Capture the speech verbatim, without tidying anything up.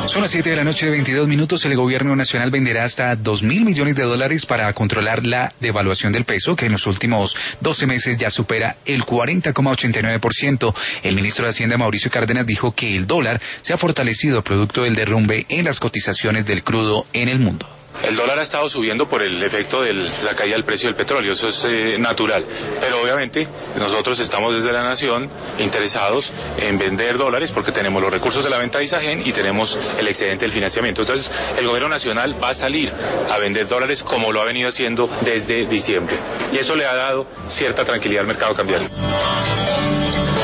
Son las siete de la noche, veintidós minutos. El gobierno nacional venderá hasta dos mil millones de dólares para controlar la devaluación del peso, que en los últimos doce meses ya supera el cuarenta coma ochenta y nueve por ciento. El ministro de Hacienda, Mauricio Cárdenas, dijo que el dólar se ha fortalecido producto del derrumbe en las cotizaciones del crudo en el mundo. El dólar ha estado subiendo por el efecto de la caída del precio del petróleo, eso es eh, natural, pero obviamente nosotros estamos desde la Nación interesados en vender dólares porque tenemos los recursos de la venta de Isagen y tenemos el excedente del financiamiento. Entonces el gobierno nacional va a salir a vender dólares como lo ha venido haciendo desde diciembre y eso le ha dado cierta tranquilidad al mercado cambiario.